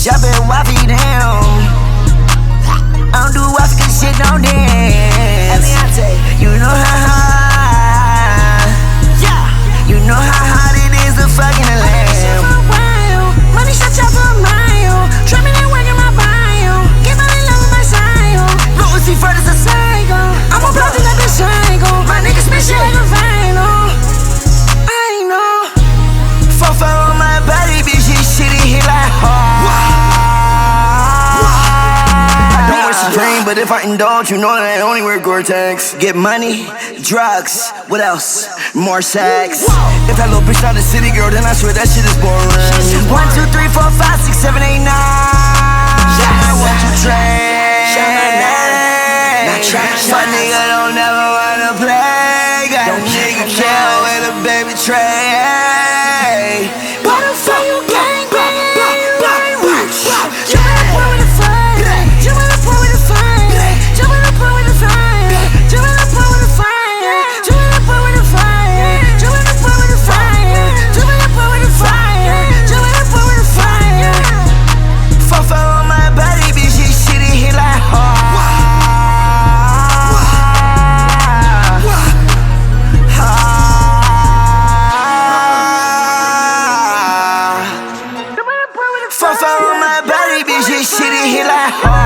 Drop it, waffy down. I don't do waffy cause shit don't dance. You know how hard. You know how hard it is to fucking a lamb. Money shot y'all for a mile. Trapping and working my bio. Get money love with my style. Lil Uzi Vert is a Psycho. I'm a block to that bitch psycho. My niggas spit shit like a vinyl. I know. 4-5 on my body, bitch, this shit hit like hard. I don't wish a dream, but if I indulge, you know that I only wear Gore-Tex. Get money, drugs, what else? More sex. If that little bitch not a city girl, then I swear that shit is boring. 1, 2, 3, 4, 5, 6, 7, 8, 9. What you trade? My nigga don't never wanna play. Got a nigga kill with a baby tray. Why the fuck you gang bang? Jump in the pool with the fire. Jump in the pool with the fire. Jump in the pool with the fire. Jump in the pool with the fire. Jump in the pool with the fire. Jump in the pool with the fire. Jump in the pool with the fire. Jump in the pool with the fire. 4-5 on my body, bitch, this shit hit like hard. Fuck on my body, bitch, this shit hit like hard.